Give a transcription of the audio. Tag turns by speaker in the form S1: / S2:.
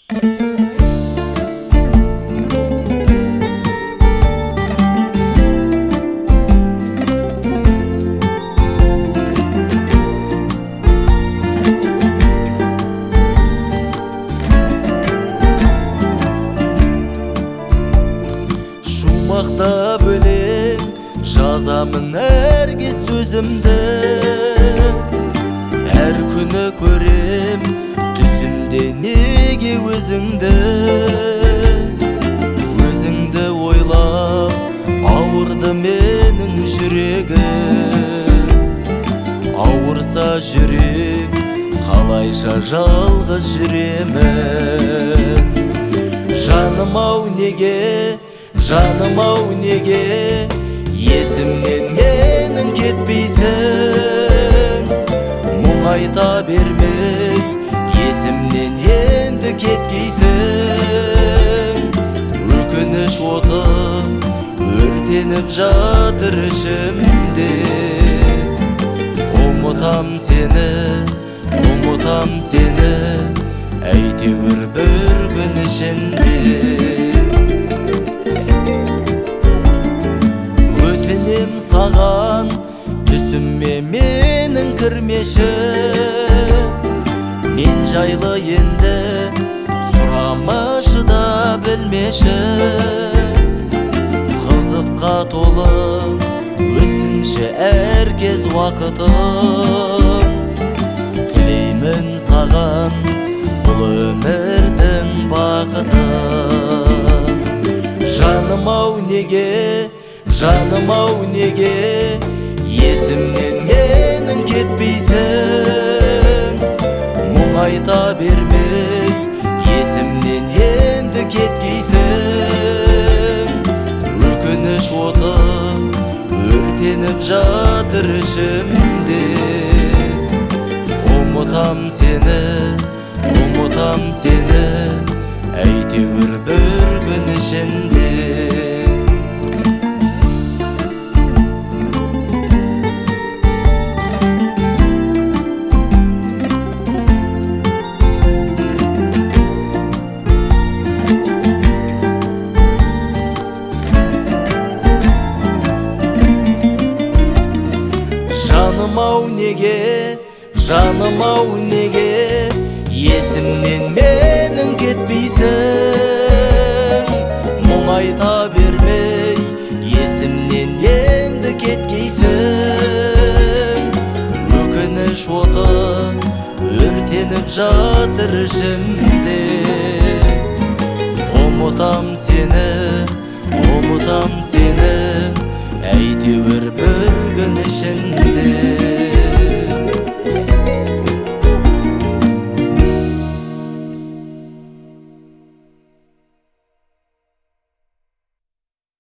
S1: Шумақта бөлек жазамын әрге сөзімді, әр күні көрем түсімде неге өзіңді. Өзіңді ойлап ауырды менің жүрегім, ауырса жүрек қалайша жалғыз жүремін. Жаным-ау неге, жаным-ау неге есімнен менің кетпейсің. Мұң айта бермей есімнен енді кеткейсің. Өкініш оты өртеніп жатыр ішімде. Ұмытам сені, ұмытам сені, әйтеуір бір күн ішінде. Өтінем саған түсіме менің кірмеші, мен жайлы енді сұрамашы да білмеші. Қызыққа толы өтсінші әркез уақытым, тілеймін саған бұл өмірдің бақытын. Жаным-ау неге, жаным-ау неге есімнен менің кетпейсің. Мұң айта бермей есімнен енді кеткейсің. Өкініш оты өртеніп жатыр ішімде. Ұмытам сені, ұмытам сені, әйтеуір бір күн ішінде. Жаным-ау неге, жаным-ау неге есімнен менің кетпейсің. Мұң айта бермей есімнен енді кеткейсің. Өкініш оты өртеніп жатыр ішімде. Ұмытам сені, ұмытам сені, әйтеуір бір күн ішінде.